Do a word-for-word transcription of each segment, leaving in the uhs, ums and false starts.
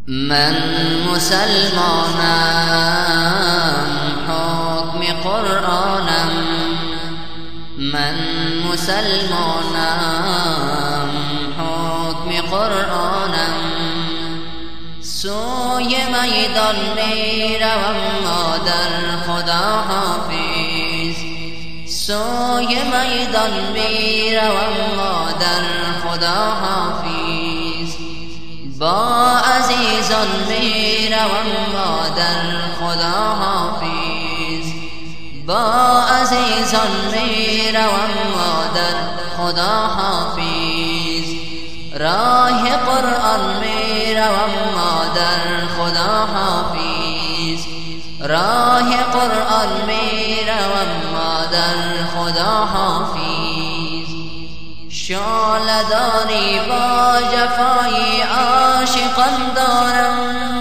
من مسلمانم حکم قرآنم، من مسلمانم حکم قرآنم. سوی میدان می روم مادر خدا حافظ، سوی میدان می روم مادر خدا حافظ. با عزیزان می روم مادر خدا حافظ، با عزیزان می روم مادر خدا حافظ. راه قرآن می روم مادر خدا حافظ، راه قرآن می روم مادر خدا حافظ. شعله داری با جفای عاشقان دارم،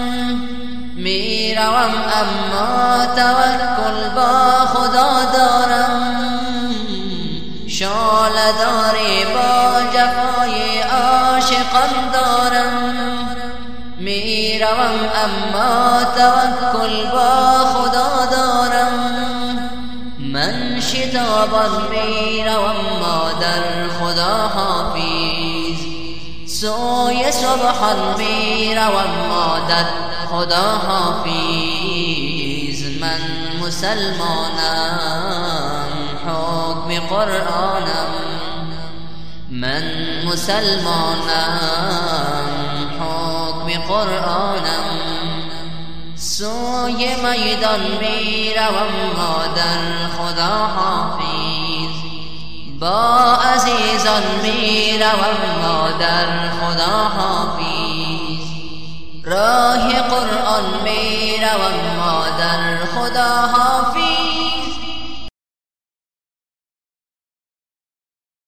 می روم اما توکل با خدا دارم. شعله داری با جفای عاشقان دارم، می روم اما توکل با خدا دارم. من شتابان می روم مادر خدا حافظ، سوی سبحان می روم مادر خدا حافظ. من مسلمانم حکم قرآنم، من مسلمانم حکم قرآنم. سوی میدان می روم مادر خدا حافظ، با عزیزان می روم مادر خدا حافظ. راه قرآن می روم